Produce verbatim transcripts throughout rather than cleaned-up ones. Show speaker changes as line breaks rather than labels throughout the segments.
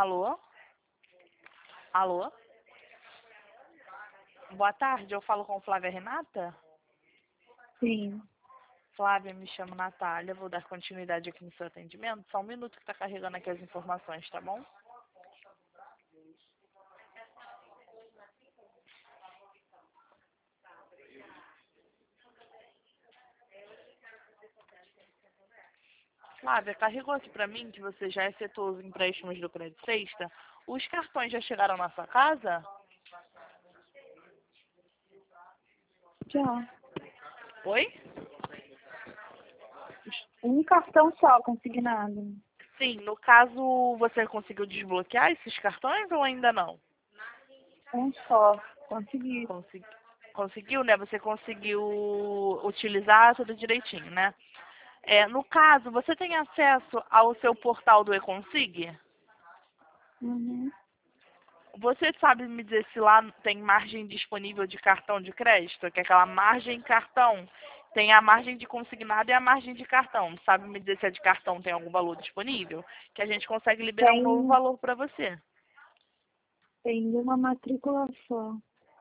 Alô? Alô? Boa tarde, eu falo com Flávia Renata?
Sim.
Flávia, me chamo Natália, vou dar continuidade aqui no seu atendimento. Só um minuto que está carregando aqui as informações, tá bom? Flávia, carregou aqui pra mim que você já efetuou os empréstimos do Crédito Sexta. Os cartões já chegaram na sua casa?
Já.
Oi?
Um cartão só consignado.
Sim, no caso, você conseguiu desbloquear esses cartões ou ainda não?
Um só. Consegui.
Consegui- Conseguiu, né? Você conseguiu utilizar tudo direitinho, né? É, no caso, você tem acesso ao seu portal do eConsig?
Uhum.
Você sabe me dizer se lá tem margem disponível de cartão de crédito? Que é aquela margem cartão. Tem a margem de consignado e a margem de cartão. Sabe me dizer se a de cartão tem algum valor disponível? Que a gente consegue liberar um novo
Tem,
valor para você.
tem uma matrícula só.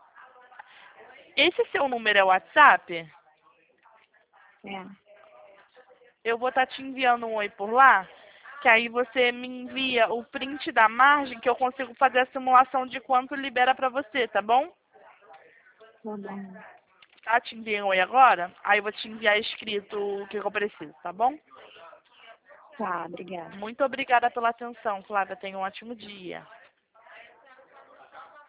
Esse seu número é o WhatsApp?
É.
Eu vou estar te enviando um oi por lá, que aí você me envia o print da margem que eu consigo fazer a simulação de quanto libera para você, tá bom?
Tá bom.
Tá? Te enviei um oi agora, aí eu vou te enviar escrito o que eu preciso, tá bom?
Tá, obrigada.
Muito obrigada pela atenção, Flávia. Tenha um ótimo dia.